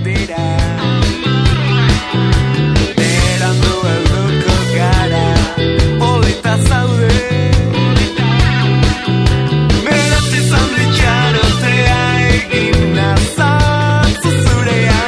dira. Berandu helduko gara, polita zaude. Beraz izan ditxarotea egin nazatzu zurea.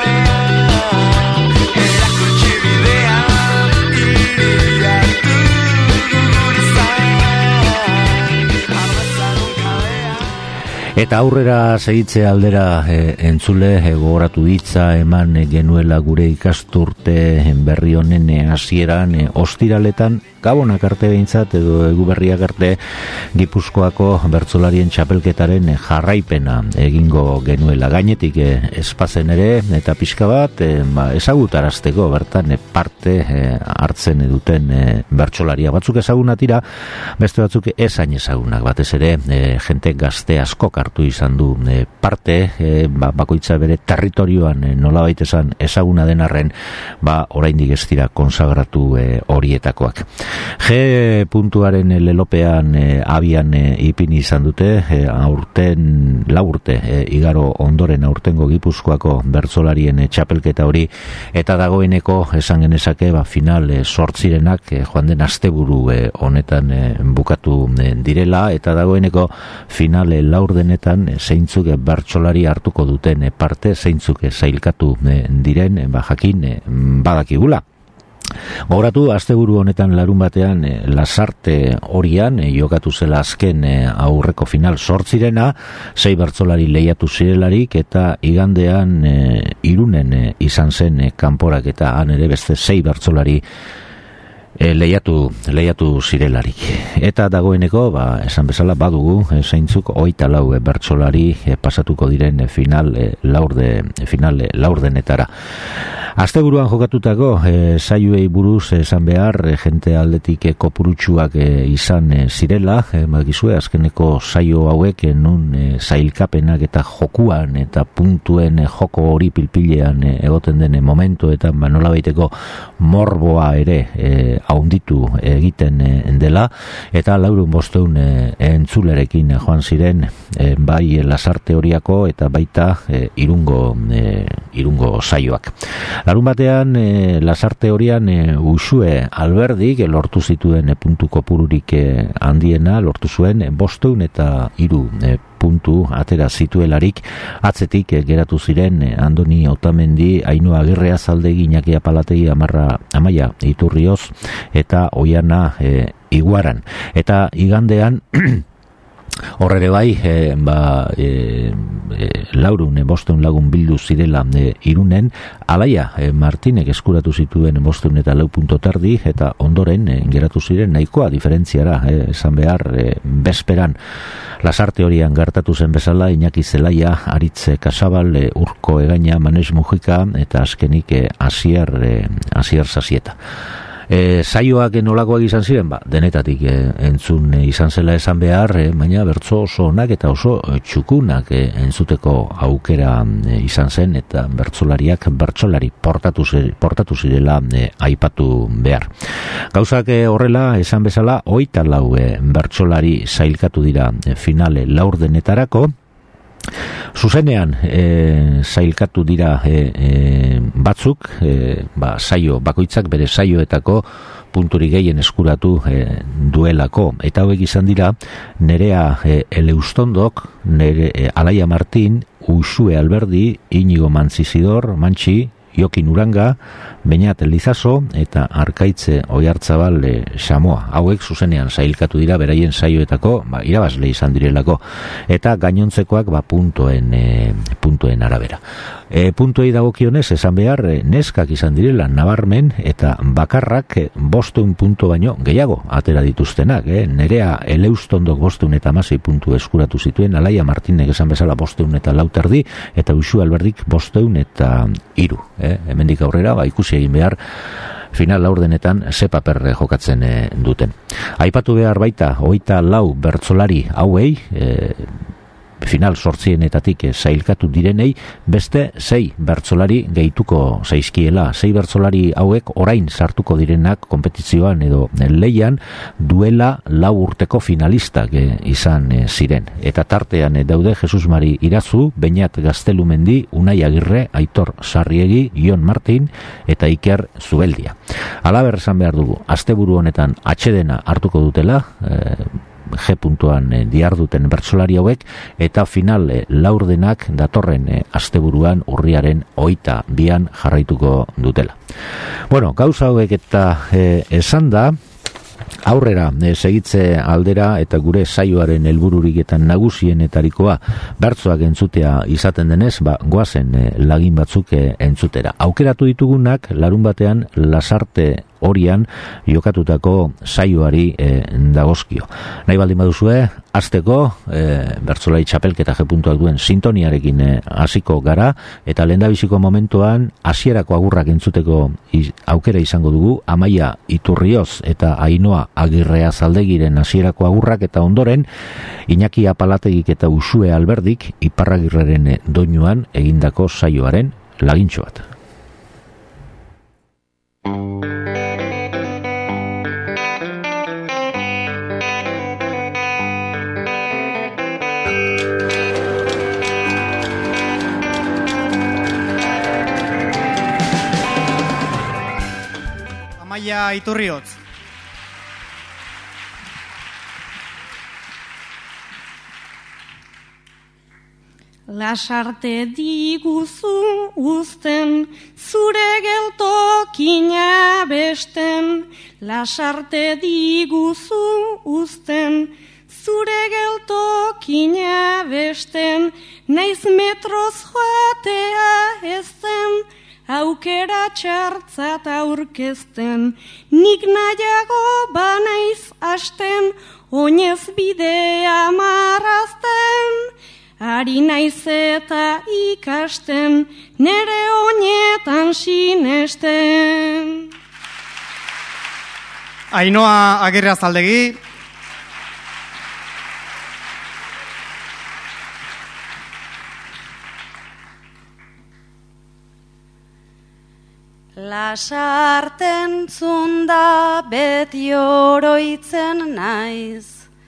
Erakutsi bidea, iriatu gure zain. Arrazagun kalea. Eta aurrera segitze aldera entzule gogoratu hitza eman genuela gure ikasturte berri honen hasieran ostiraletan Gabonak arte behintzat edo Eguberriak arte Gipuzkoako bertsolarien txapelketaren jarraipena egingo genuela. Gainetik espazen ere eta pixka bat ezagutarazteko bertan parte hartzen duten bertsolaria batzuk ezagunak dira, beste batzuk ezain ezagunak, batez ere jente gazte askok hartu izan du parte, bakoitza bere territorioan nolabait esan ezaguna den arren, oraindik ez dira konsagratu horietakoak. G puntuaren lelopean abian ipini izan dute, aurten 4 urte igaro ondoren aurtengo Gipuzkoako bertsolarien txapelketa hori, eta dagoeneko esan genezake final 8 joan den asteburu honetan bukatu direla, eta dagoeneko final 4 zeintzuk bertsolari hartuko duten parte, zeintzuk sailkatu diren jakin badakigula. Gogoratu, asteburu honetan larun batean Lasarte horian jokatu zela azken aurreko final 8, 6 bertsolari lehiatu zirelarik, eta igandean Irunen izan zen kanporak, eta han ere beste 6 bertsolari lehiatu zirelarik. Eta dagoeneko, esan bezala badugu, zeintzuk 24 bertsolari pasatuko diren final 4 Asteburuan jokatutako saioei buruz esan behar, jente aldetik kopurutsuak izan zirela, badakizue azkeneko saio hauek nun sailkapenak eta jokuan eta puntuen joko hori pilpilean egoten den momentu, eta nolabaiteko morboa ere haunditu egiten dela, eta 400 entzulerekin joan ziren bai Lasarte horiako eta baita Irungo saioak. Larun batean Lasarte horian Uxue Alberdik lortu zituen puntu kopururik handiena, lortu zuen 503 puntu atera zituelarik, atzetik geratu ziren Andoni Otamendi, Ainhoa Agirrea Zaldegi, Iñaki Apalategi, Amaia Iturrioz eta Oiana Iguaran. Eta igandean horrere bai, 500 lagun bildu zirela Irunen, Alaia Martinek eskuratu zituen 504 puntu terdi, eta ondoren geratu ziren nahikoa diferentziara, esan behar, bezperan Lasarte horian gertatu zen bezala, Iñaki Zelaia, Aritz Kasabal, Urko Egaina, Manes Mujika, eta azkenik Asier Zasieta. Saioak nolakoak izan ziren, denetatik entzun izan zela esan behar, baina bertso oso onak eta oso txukunak entzuteko aukera izan zen, eta bertsolari portatu zirela aipatu behar. Gauzak horrela esan bezala 24 bertsolari sailkatu dira finale 4 Zuzenean sailkatu dira batzuk, saio bakoitzak bere saioetako punturik gehien eskuratu duelako, eta hauek izan dira Nerea Eleustondok, Alaia Martin, Uxue Alberdi, Inigo Mantzizidor, Mantxi, Jokin Uranga, Beñat Lizaso eta Arkaitze Oiartzabal Xamoa. Hauek zuzenean sailkatu dira beraien saioetako irabazle izan direlako, eta gainontzekoak puntuen arabera. Puntuei dagokionez esan behar, neskak izan direla nabarmen, eta bakarrak 500 puntu baino gehiago atera dituztenak. Nerea Eleustondok 516 puntu eskuratu zituen, Alaia Martinek esan bezala 504 eta Uxue Alberdik 503. Hemendik aurrera ikusi egin behar final 4 ze paper jokatzen duten. Aipatu behar baita 24 bertsolari hauei, final sortzienetatik sailkatu direnei beste 6 bertsolari gehituko zaizkiela. 6 bertsolari hauek orain sartuko direnak konpetizioan edo lehian duela 4 urteko finalistak izan ziren. Eta tartean daude Jesus Mari Irazu, Beñat Gaztelumendi, Unai Agirre, Aitor Sarriegi, Jon Martin eta Iker Zubeldia. Halaber esan behar dugu, asteburu honetan atsedena hartuko dutela, G puntuan diarduten bertsolari hauek, eta final laurdenak datorren asteburuan urriaren 22an jarraituko dutela. Bueno, gauza hauek eta esan da, aurrera segitze aldera eta gure saioaren helbururik eta nagusienetarikoa bertsoak entzutea izaten denez, goazen lagin batzuk entzutera. Aukeratu ditugunak larun batean Lasarte horian jokatutako saioari dagozkio. Nahi baldin baduzue, hasteko bertsolari txapelketa G puntuak duen sintoniarekin hasiko gara, eta lehendabiziko momentuan hasierako agurrak entzuteko aukera izango dugu, Amaia Iturrioz eta Ainhoa Agirrea Zaldegiren hasierako agurrak, eta ondoren Iñaki Apalategik eta Uxue Alberdik Iparragirreren doinuan egindako saioaren lagintxo bat. Amaia Iturriotz. Lasarte diguzu uzten, zure geltokina besten. Lasarte diguzu uzten, zure geltokina besten. Naiz metroz joatea ezten, aukera txartzat aurkezten. Nik nahiago banaiz hasten, oinez bidea marrazten. Ari naiz eta ikasten, nere oinetan sinesten. Ainhoa Agirre Zaldegi. Lasarten zunda beti oroitzen naiz,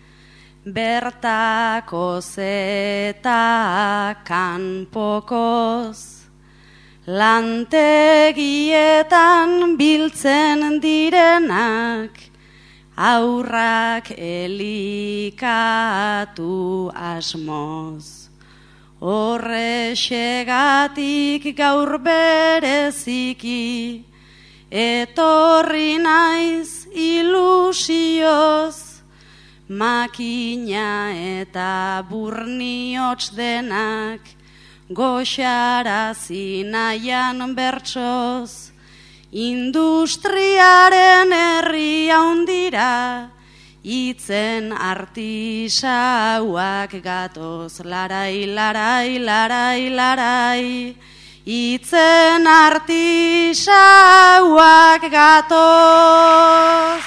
bertakoz eta kanpokoz, lantegietan biltzen direnak, aurrak elikatu asmoz. Horrexegatik gaur bereziki, etorri naiz ilusioz, makina eta burniots denak, goxarazi nahian bertsoz, industriaren herri haundira, itzen artisauak gatoz, larai, larai, larai, larai, itzen artisauak gatoz.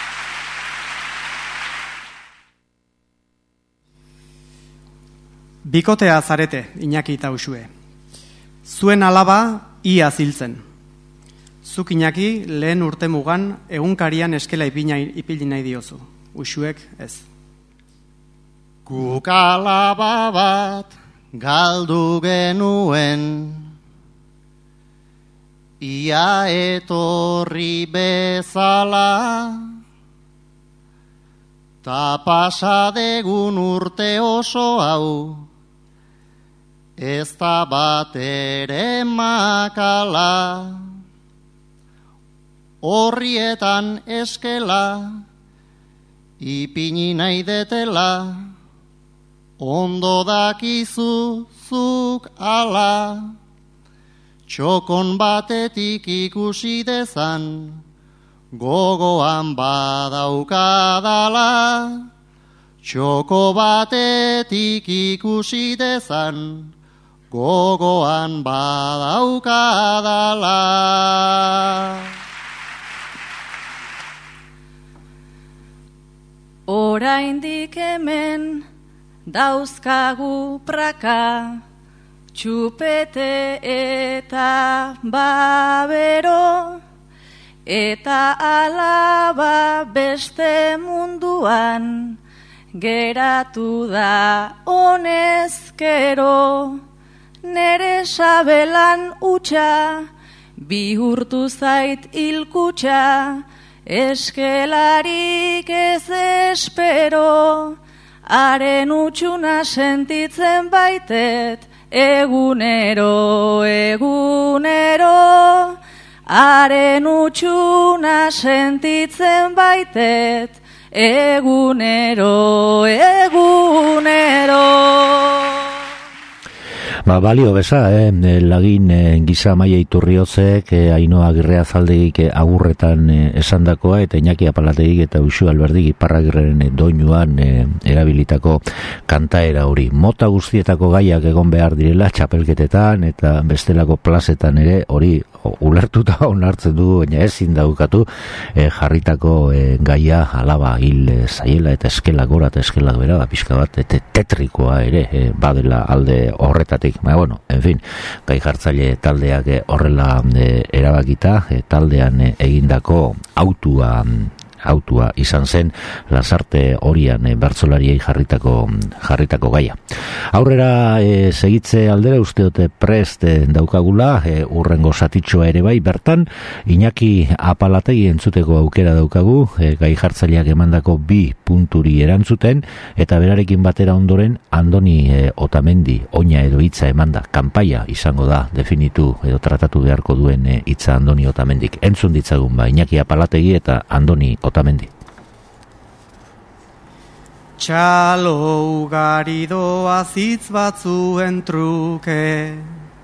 Bikotea zarete, Iñaki eta Uxue. Zuen alaba ia ziltzen. Zuk Iñaki lehen urtemugan egunkarian eskela ipili nahi diozu. Uxuek ez. Guk alaba bat galdu genuen, ia etorri bezala, ta pasadegun urte oso hau, ez da bat ere makala, horrietan eskela, ipini nahi detela, ondo dakizu zuk ala, txokon batetik ikusi dezan, gogoan badaukadala, txoko batetik ikusi dezan, gogoan badaukadala. Oraindik hemen dauzkagu praka, txupete eta babero, eta alaba beste munduan, geratu da honezkero, nere sabelan utxa, bihurtu zait hilkutxa, eskelarik ez espero, haren utxuna sentitzen baitet, egunero, egunero, haren utxuna sentitzen baitet, egunero, egunero. Balio beza, lagin Giza Maia Iturriozek, Ainhoa Agirreazaldegik agurretan esandakoa, eta Iñaki Apalategik eta Uxu Alberdigi Iparragirreren doinuan erabilitako kantaera hori. Mota guztietako gaiak egon behar direla txapelketetan eta bestelako plazetan ere hori ulertuta onartzen du, baina ezin daukatu jarritako gaia alaba hil zaiela eta eskelak gora eta eskelak bera, pixka bat tetrikoa ere badela alde horretatik. Bueno, en fin, gai jartzaile taldeak horrela erabakita, taldean egindako autua izan zen Lasarte horian bertsolariei jarritako gaia. Aurrera segitze aldera usteote prest daukagula, urrengo zatitxoa ere bai, bertan Iñaki Apalategi entzuteko aukera daukagu, gai jartzaileak emandako 2 punturi erantzuten, eta berarekin batera ondoren Andoni Otamendi oina edo hitza emanda, kanpaia izango da definitu edo tratatu beharko duen hitza Andoni Otamendik. Entzun ditzagun ba Iñaki Apalategi eta Andoni Otamendi. Txalo ugari doaz hitz batzuen truke,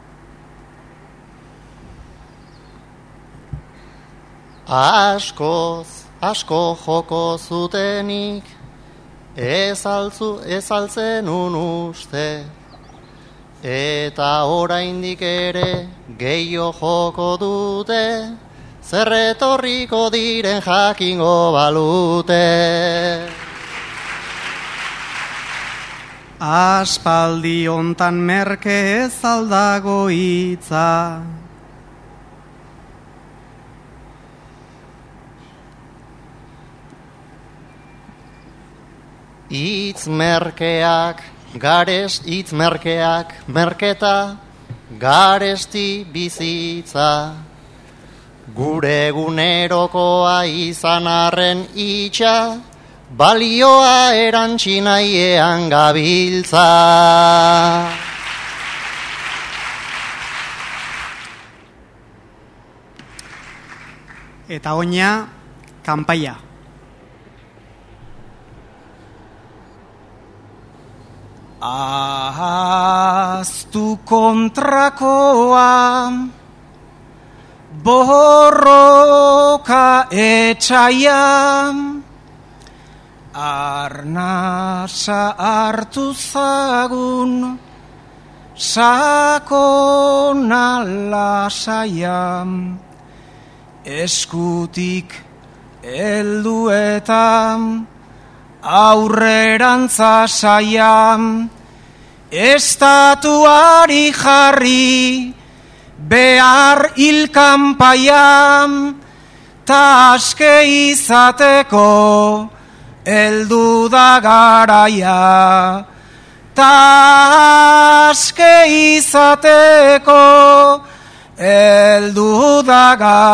asko joko zutenik, ez altzen uste, eta oraindik ere gehiago joko dute, zerretorriko diren jakingo balute. Aspaldi hontan merke ez aldago hitza, Hitz merkeak, merketa, garesti bizitza. Gure egunerokoa izan arren itxa, balioa erantzi nahiean gabiltza. eta oina kanpaia. Ahaztu kontrakoa, borroka etxaia, arnasa hartu zagun, sakona lasaia, eskutik heldu eta aurrerantza saia, estatuari jarri behar hilkanpaia, ta aske izateko heldu da garaia, ta aske izateko heldu da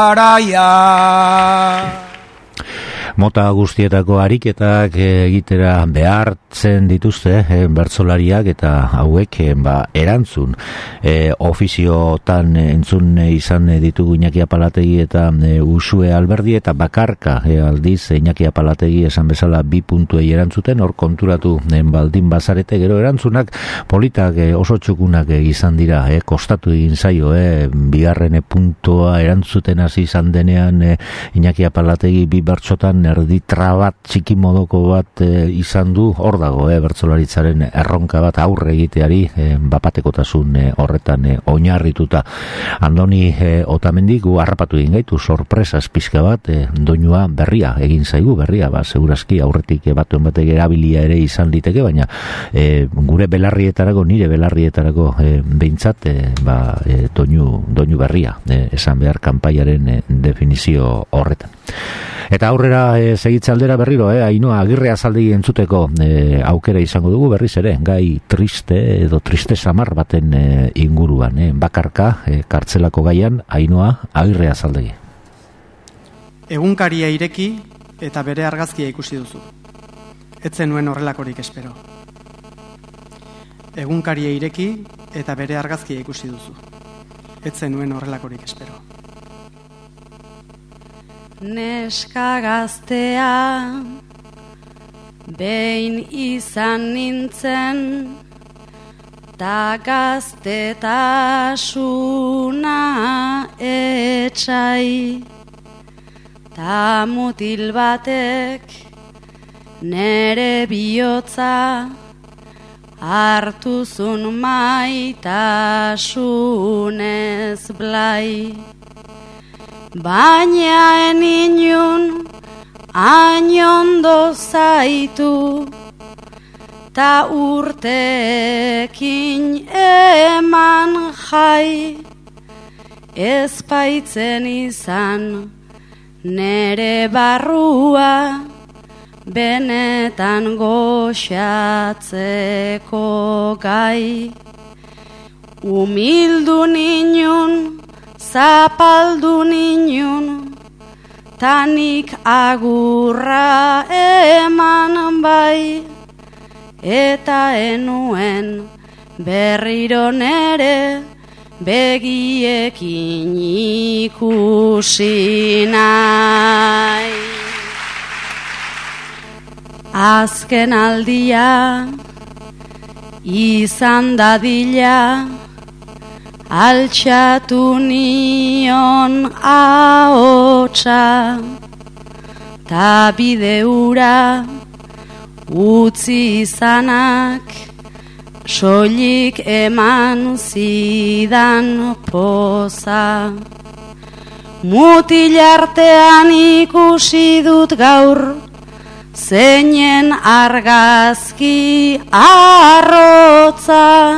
garaia. Mota guztietako ariketak egitera behartzen dituzte bertsolariak eta hauek erantzun ofiziotan entzun izan ditugu Iñaki Apalategi eta Uxue Alberdi, eta bakarka aldiz Iñaki Apalategi esan bezala 2 puntuei erantzuten, hor konturatu baldin bazarete, gero erantzunak politak oso txukunak izan dira, kostatu egin zaio, bigarren puntua erantzuten hasi izan denean Iñaki Apalategi 2 bertsotan erditra bat, txiki modoko bat izan du, hor dago, bertsolaritzaren erronka bat aurre egiteari, bapatekotasun horretan oinarrituta. Andoni Otamendi gu harrapatu egin gaitu, sorpresaz pixka bat, doinua berria, egin zaigu berria, segurazki aurretik batuen batek erabilia ere izan liteke, baina gure belarrietarako, nire belarrietarako behintzat, doinu berria, esan behar kanpaiaren definizio horretan. Eta aurrera segitzaldera berriro, Ainhoa Agirre azaldegi entzuteko aukera izango dugu berriz ere, gai triste edo triste samar baten inguruan, bakarka kartzelako gaian Ainhoa Agirre azaldegi. Egunkaria ireki eta bere argazkia ikusi duzu. Ez zenuen horrelakorik espero. Egunkaria ireki eta bere argazkia ikusi duzu. Ez zenuen horrelakorik espero. Neska gaztea behin izan nintzen, ta gaztetasuna etxai, ta mutil batek nere bihotza hartuzun maitasunez blai. Baina eninun ainondo zaitu, ta urtekin eman jai, ez baitzen izan nere barrua, benetan goxatzeko gai. Humildu ninun, zapaldu ninun, tanik agurra eman bai, eta enuen berriro nere begiekin ikusi nahi. Azken aldia izan dadila, altxatu nion ahotsa, ta bide hura utzi izanak, soilik eman zidan poza. Mutil artean ikusi dut gaur, zeinen argazki arrotza.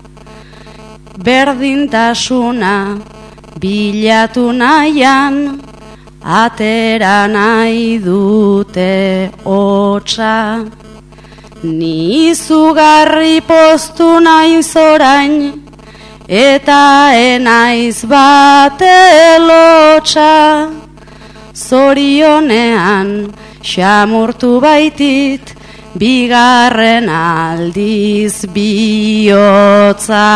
Berdintasuna bilatu nahian, atera nahi dute hotsa. Ni izugarri poztu naiz orain, eta enaiz bate lotsa. Zorionean xamurtu baitit, bigarren aldiz bihotza.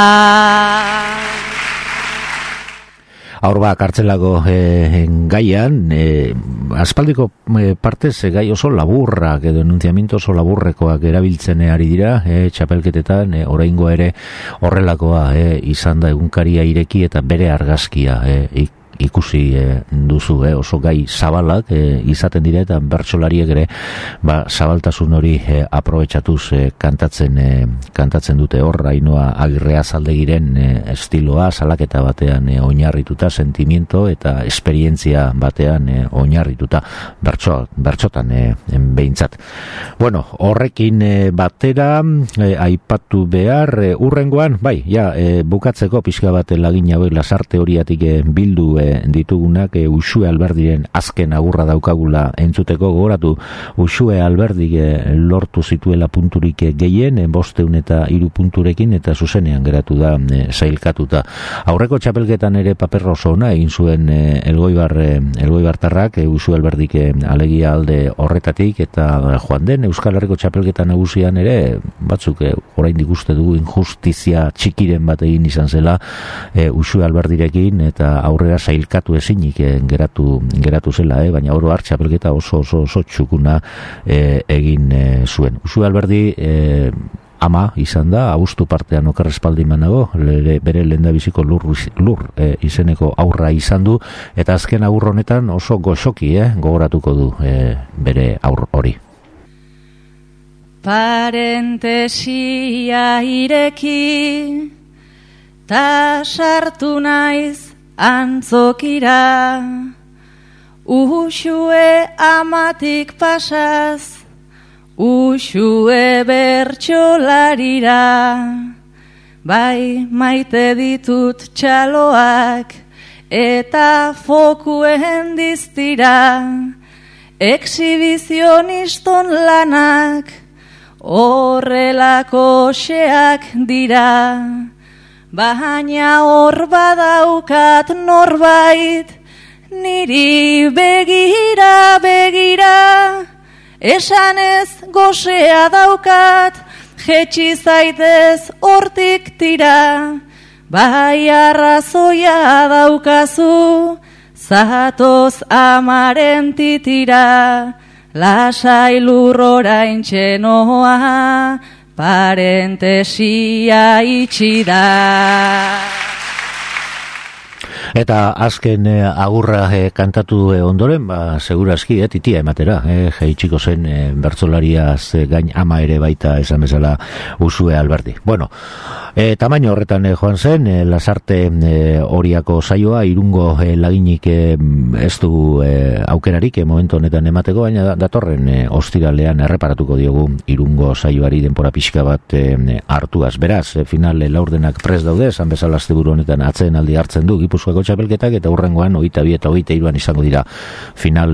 Aurba kartzelako gaian, aspaldiko partez gai oso laburrak edo enuntziamiento oso laburrekoak erabiltzen ari dira, txapelketetan, oraingoa ere horrelakoa izan da egunkaria ireki eta bere argazkia ikusi duzu, oso gai zabalak izaten dira eta bertsolariek ere zabaltasun hori aprobetxatuz kantatzen dute hor. Ainhoa Agirre azaldegiren estiloa salaketa batean oinarrituta, sentimiento eta esperientzia batean oinarrituta, bertsotan behintzat. Bueno, horrekin batera aipatu behar urrengoan, bukatzeko pixka bat lagin hauek lasarte horiatik bildu ditugunak, Uxue Alberdiren azken agurra daukagula entzuteko. Gogoratu, Uxue Alberdik lortu zituela punturik gehien, 503 punturekin, eta zuzenean geratu da sailkatuta. Aurreko txapelketan ere paper oso ona egin zuen Elgoibartarrak, Uxue Alberdik alegia alde horretatik, eta joan den Euskal Herriko txapelketan nagusian ere batzuk oraindik uste dugu injustizia txikiren bat egin izan zela Uxue Alberdirekin, eta aurrera sailkatu ezinik geratu zela, baina oro har txapelketa oso txukuna egin zuen. Uxue Alberdi ama izan da, abuztu partean okerrespaldin nago, bere lehendabiziko lur izeneko aurra izan du, eta azken aur honetan oso goxoki gogoratuko du bere aur hori. Parentesia ireki, ta sartu naiz antzokira, Uxue amatik pasaz, Uxue bertsolarira, bai maite ditut txaloak, eta fokuen diztira, exhibizioniston lanak, horrelako xeak dira, baina hor badaukat norbait, niri begira, esanez gozea daukat, jetxi zaitez hortik tira, bai arrazoia daukazu, zatoz amaren titira, lasai lurrora intxenoa, parentesia itxi da. Eta azken agurra kantatu ondoren, segurazki, titia ematera, jaitxiko zen bertsolariaz gain ama ere baita esan bezala Uxue Alberdi. Bueno, tamaino horretan joan zen, Lasarte horiako saioa, Irungo laginik ez du aukerarik momentu honetan emateko, baina datorren ostiralean erreparatuko diogu Irungo saioari denpora pixka bat hartuaz. Beraz, final laurdenak prest daude, esan bezala asteburu honetan atzeen aldi hartzen du Gipuzkoako txapelketak, eta hurrengoan 22 eta 23 izango dira final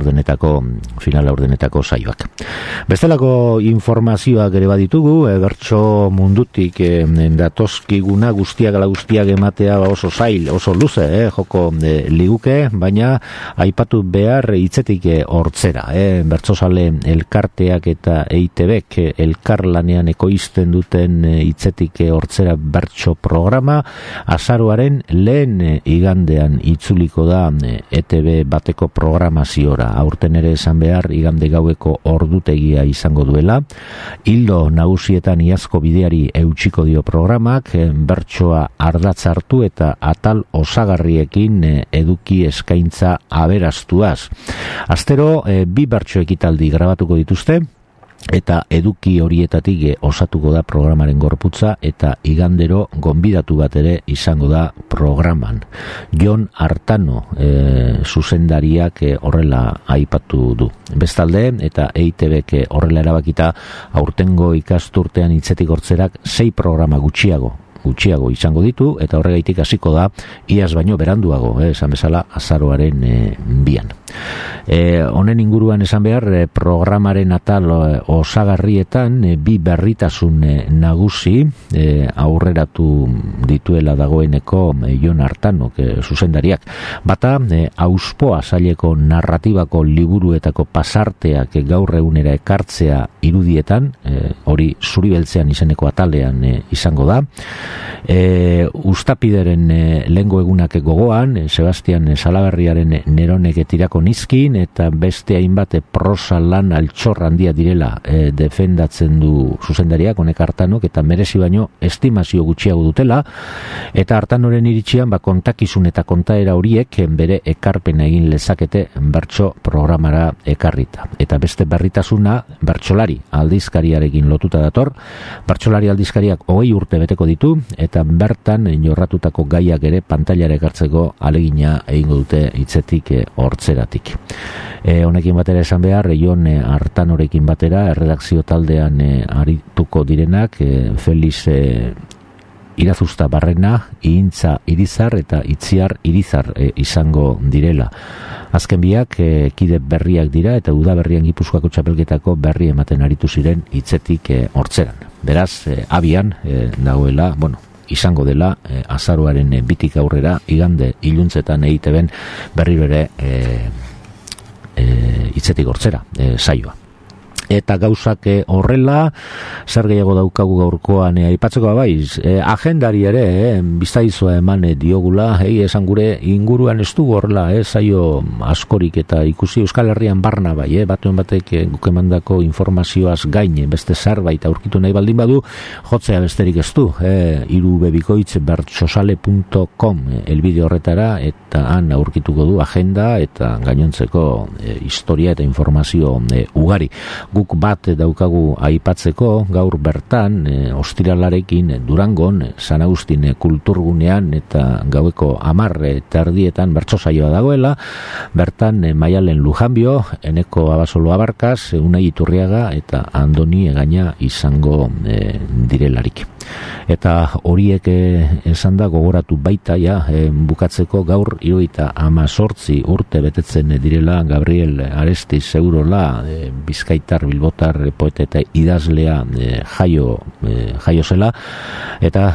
laurdenetako saioak. Bestelako informazioak ere baditugu, bertso mundutik datozkiguna guztiak ala guztiak ematea oso zail, oso luze, joko liguke, baina aipatu behar hitzetik hortzera. Bertsozale elkarteak eta EITBek elkarlanean ekoizten duten hitzetik hortzera bertso programa, azaroaren lehen igandean itzuliko da ETB bateko programaziora. Aurten ere esan behar igande gaueko ordutegia izango duela. Hildo nagusietan iazko bideari eutxiko dio programak, bertsoa ardatz hartu eta atal osagarriekin eduki eskaintza aberastuaz. Astero, 2 bertso ekitaldi grabatuko dituzte, eta eduki horietatik osatuko da programaren gorputza, eta igandero gonbidatu bat ere izango da programan. Jon Artano zuzendariak horrela aipatu du. Bestalde, eta EITBek horrela erabakita, aurtengo ikasturtean hitzetik hortzerak 6 programa gutxiago izango ditu, eta horregaitik hasiko da iaz baino beranduago, esan bezala azaroaren 2an. Honen inguruan esan behar, programaren atal osagarrietan 2 berritasun nagusi aurreratu dituela dagoeneko Jon Artanok zuzendariak. Bata, Auspoa saileko narratibako liburuetako pasarteak gaur egunera ekartzea irudietan, hori Zuribeltzean izeneko atalean izango da. Ustapideren lehengo egunak gogoan, Sebastian Salaberriaren Neronek tirako nizkin, eta beste hainbat prosa lan altxor handia direla defendatzen du zuzendariak, honek Artanok, eta merezi baino estimazio gutxiago dutela, eta Artanoren iritsian kontakizun eta kontaera horiek bere ekarpen egin lezakete bertso programara ekarrita. Eta beste berritasuna bertsolari aldizkariarekin lotuta dator. Bertsolari aldizkariak 20 urte beteko ditu, eta bertan jorratutako gaiak ere pantailara ekartzeko alegina egingo dute hitzetik hortzeratik. Honekin batera esan behar, Jon Artanorekin batera erredakzio taldean arituko direnak Feliz Irazusta Barrena, Ihintza Irizar eta Itziar Irizar izango direla. Azken biak kide berriak dira, eta udaberrian Gipuzkoako txapelketako berri ematen aritu ziren hitzetik hortzeran. Beraz, abian dagoela, izango dela azaroaren 2tik aurrera, igande iluntzetan EITBen berriro ere hitzetik hortzera saioa. Eta gauzak horrela, zer gehiago daukagu gaurkoan aipatzeko bai, agendari ere, biztaizua eman diogula, esan gure inguruan ez dugu horrela, zaio askorik eta ikusi Euskal Herrian barna bai, batuen batek guk emandako informazioaz gain, beste zerbait aurkitu nahi baldin badu, jotzea besterik ez du, irubebikoitz.bertsosale.com elbide horretara, eta han aurkituko du agenda eta gainontzeko historia eta informazio ugari. Guk bat daukagu aipatzeko gaur bertan ostiralarekin Durangon San Agustin kulturgunean eta gaueko 10 terdietan bertso saioa dagoela, bertan Maialen Lujanbio, Eneko Abasolo Abarkaz, Unai Iturriaga eta Andoni Egaña izango direlarik. Eta horiek esan da gogoratu baita bukatzeko gaur 78 urte betetzen direla Gabriel Aresti Segurola, bizkaitar bilbotar poeta eta idazlea jaio zela, eta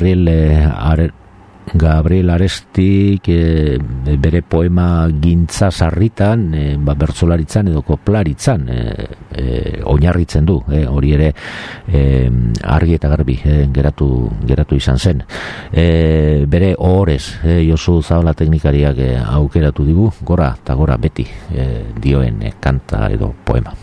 Gabriel Arestik bere poema Gintza sarritan, bertsolaritzan edo koplaritzan oinarritzen du, hori ere argi eta garbi geratu izan zen. Bere ohorez Josu Zabala teknikariak aukeratu digu, gora eta gora beti dioen kanta edo poema.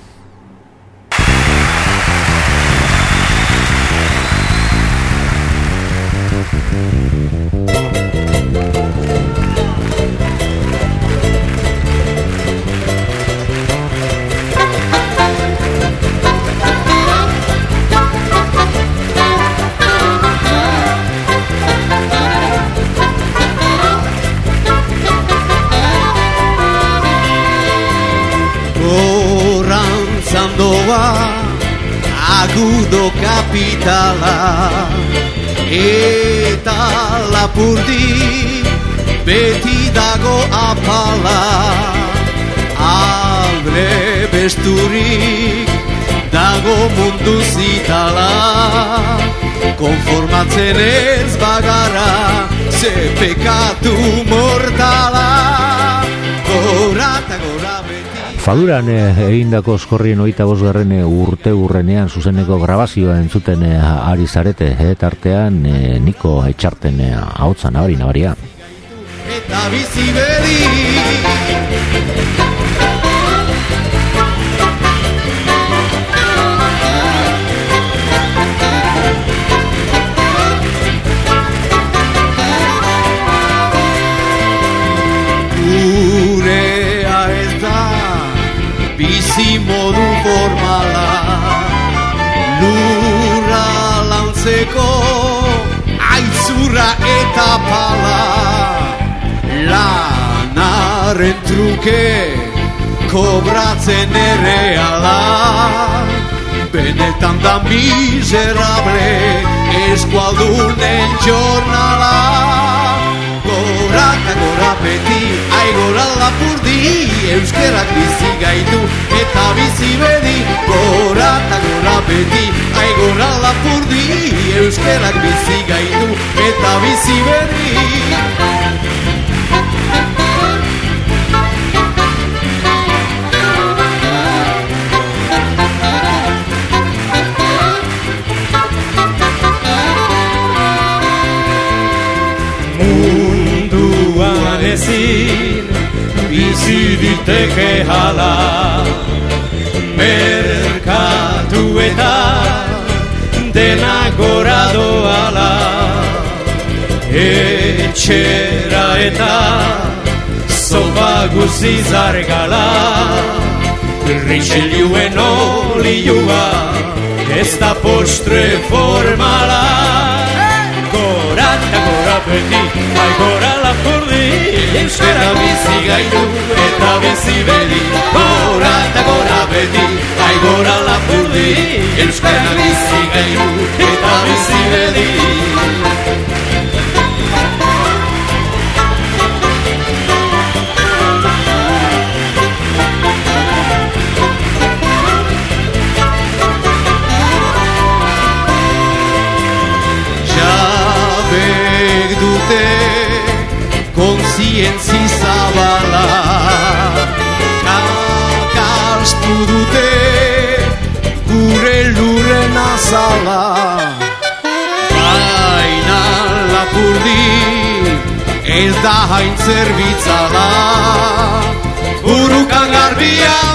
Agudo kapitala eta Lapurdi beti dago apala, albre besturik dago mundu zitala, konformatzen ez bagara ze pekatu mortala, gora eta gora beti. Faduran egindako Oskorrien 25. urte urrenean zuzeneko grabazioa entzuten ari zarete, tartean Niko Etxarten ahotsa nabaria. Eta bizi bedi bizi modu formala, lurra lantzeko aitzurra eta pala, lanaren truke kobratzen erreala, benetan da miserable eskualdunen jornala, gora eta gora beti, aigora Lapurdi, euskerak bizi gaitu eta bizi bedi, gora eta gora beti, aigora Lapurdi, euskerak bizi gaitu eta bizi bedi. Munduan ezin bizi diteke hala, merkatu eta dena gora doala, etxera eta zopa guzi zargala, Richeliuen olioa ez da postre formala, gora eta gora beti, aigora Lapurdi, euskara bizi gaitu eta bizi bedi, gora eta gora beti, aigora Lapurdi, euskara bizi gaitu eta bizi bedi. Kontzientzi zabala, kakastu dute azala. Baina Lapurdi ez da hain zerbitzala, burukan garbia